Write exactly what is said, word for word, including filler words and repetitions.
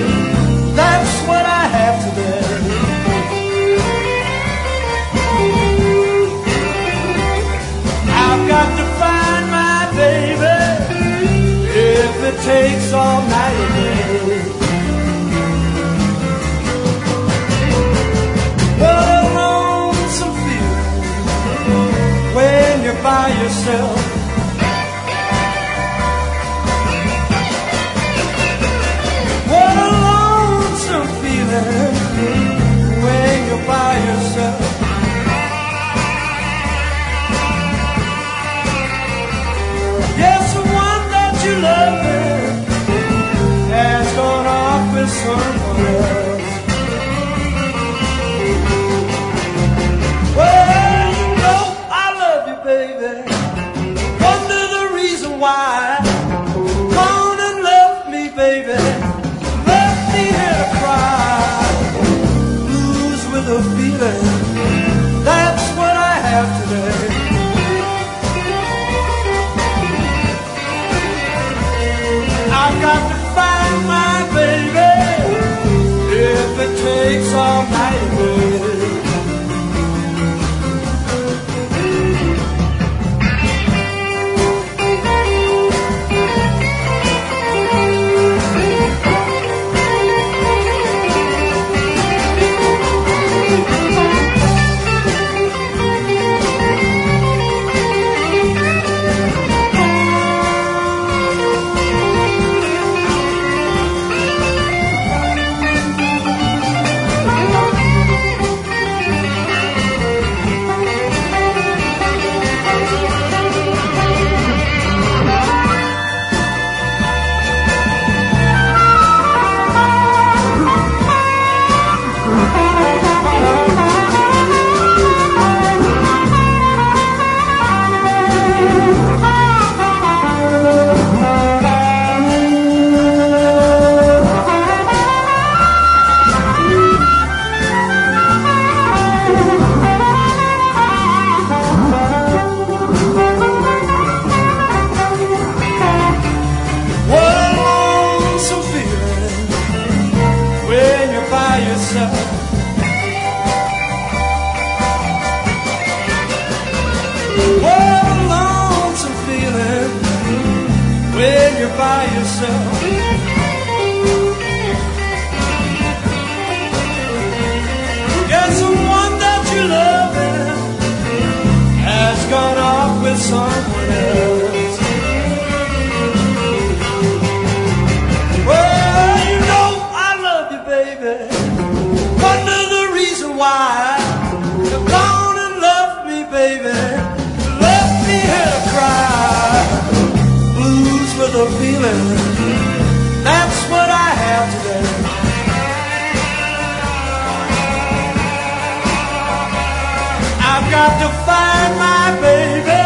That's what I have today. I've got to find my baby if it takes all night and day. What a lonesome feeling when you're by yourself. What a lonesome feeling when you're by yourself. Yes, the one that you love has gone off with someone else. Well, you know I love you, baby. Wonder the reason why. Gone and left me, baby. Left me here to cry. Blues with a feeling. That's what I have today. I've got to find my baby if it takes all night, baby. What a lonesome feeling when you're by yourself. Guess the one that you love has gone off with someone else. Well, you know I love you, baby. Wonder the reason why. You've gone and left me, baby. Left me here to cry. Blues with a feeling. That's what I have today. I've got to find my baby